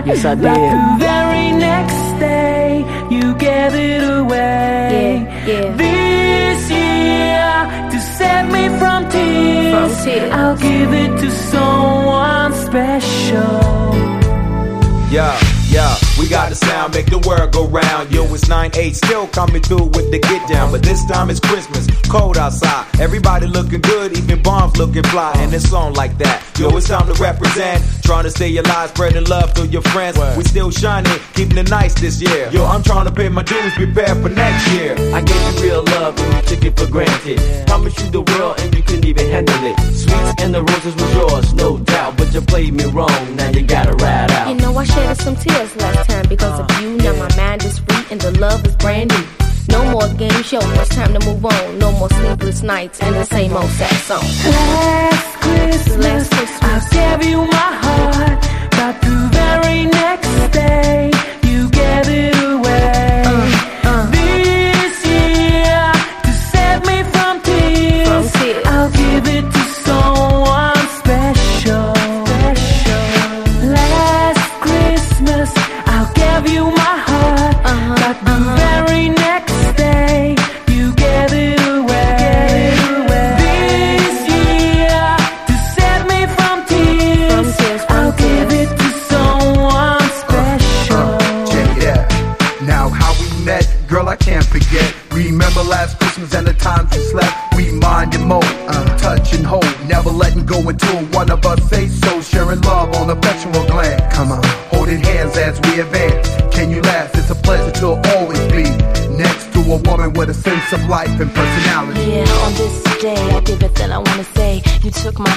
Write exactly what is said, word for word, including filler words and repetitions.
Yes, I did. But the very next day, you gave it away. Yeah, yeah. This year, to save me from tears, From tears. I'll give it to someone special. Yeah, yeah, we got the sound, make the world go round. Yo, it's nine eight, still coming through with the get down. But this time it's Christmas, cold outside. Everybody looking good, even bombs looking fly. And it's on like that. Yo, it's time to represent. Trying to stay alive, spreading love to your friends. We still shining, keeping it nice this year. Yo, I'm trying to pay my dues, prepare for next year. I gave you real love and you took it for granted. Promised you the world and you couldn't even handle it. Sweets and the roses was yours, no doubt. But you played me wrong, now you gotta ride out. You know I shed some tears last time because of you. Now my mind is free and the love is brand new. No more game show, it's time to move on. No more sleepless nights and the same old sad song. Last Christmas, Last Christmas. I gave you my heart, but the very next day, you gave it away. Uh, uh. This year, to save me from tears, From tears. I'll give it to someone special. special. Last Christmas, I'll give you my heart, Uh-huh, but the uh-huh. very next day, you gave it away. This year, to save me from tears, From tears, from I'll give tears. it to someone special. Check it out. Now how we met, girl, I can't forget. Remember last Christmas and the times we slept. We mind and mold, uh, touch and hold, never letting go until one of us say so. Sharing love on a sexual glance. Come on, holding hands as we advance. Can you last? It's a pleasure to always be next to a woman with a sense of life and personality. Yeah, on this day, I did it that I wanna say. You took my